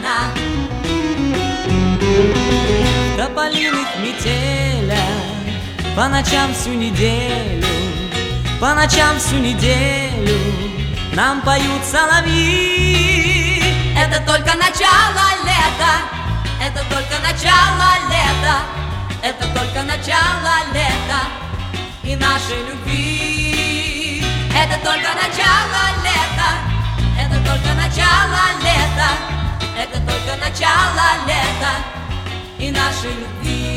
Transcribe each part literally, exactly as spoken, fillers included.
весна. В тополиных метелях по ночам всю неделю, по ночам всю неделю нам поют соловьи. Это только начало лета, это только начало лета, это только начало лета и нашей любви. Это только начало лета, это только начало лета, это только начало лета и нашей любви.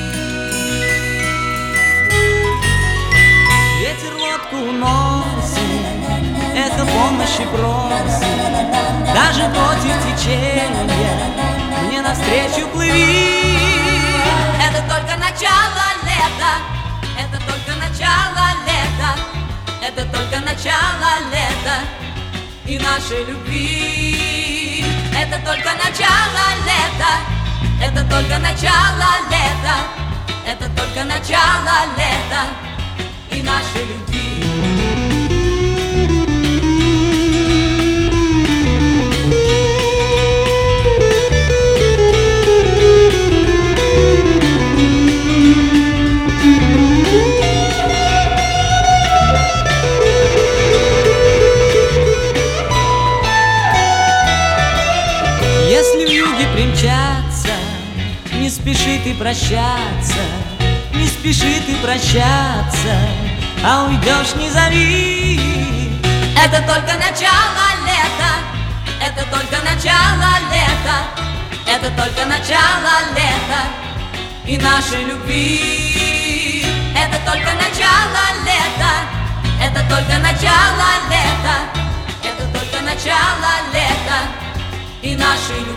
Ветер лодку уносит, эхо помощи просит, даже против течения мне навстречу плыви. Это только начало лета, это только начало лета, это только начало лета и нашей любви. Это только начало лета, это только начало лета, это только начало лета и нашей любви. Если в юге примчаться, не спеши ты прощаться, не спеши ты прощаться, а уйдешь не зови. Это только начало лета, это только начало лета, это только начало лета и нашей любви. Это только начало лета, это только начало лета, это только начало лета и нашей любви.